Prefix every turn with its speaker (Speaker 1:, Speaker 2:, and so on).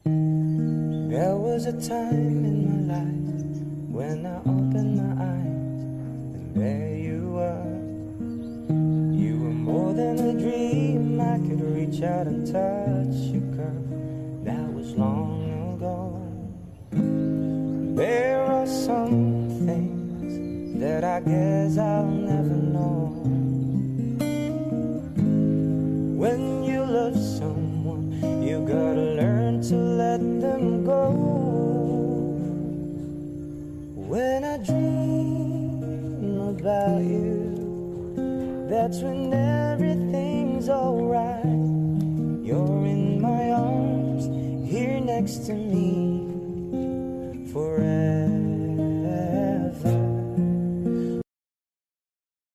Speaker 1: There was a time in my life when I opened my eyes, and there you were. You were more than a dream. I could reach out and touch you, girl. That was long ago. There are some things that I guess I'll never know. When you love someone, you gotta learn to let them go. When I dream about you, that's when everything's alright. You're in my arms, here next to me forever.